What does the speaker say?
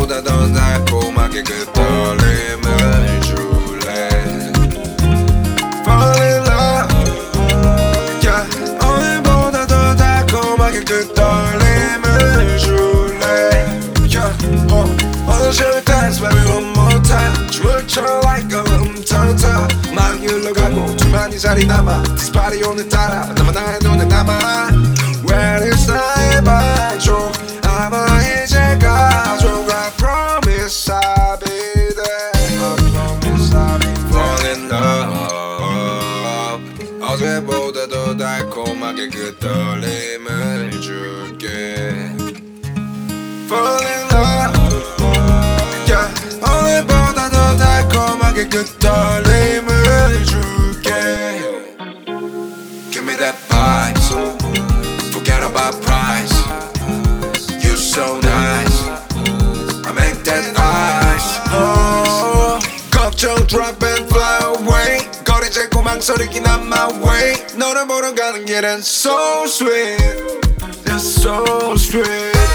어제보다 더 달콤하게 그 떨림을 줄래. Fall in love, yeah. 어제보다 더 달콤하게 그 떨림을 줄래, yeah. Wanna share it dance, baby, one more time. 춤을 like a 텅텅 막 흘러가고 두만이 자리 남아. This party 오늘따라 나만 나의 눈에 남아. Where is 나의 반쪽 아마 이제 가족. I promise I'll be there. I promise I'll be there. Fall in love, 어제보다 더 달콤하게 그 떨림을 줄게. Fall in love, yeah. 어제보다 더 달콤하게 그 떨림을 줄게. Give me that vibes, forget about price. You so nice, I make that ice. Oh, 걱정 drop and fly away. 거리 재고 망설이긴 on my way. 너를 보러 가는 길은 so sweet, it's so sweet.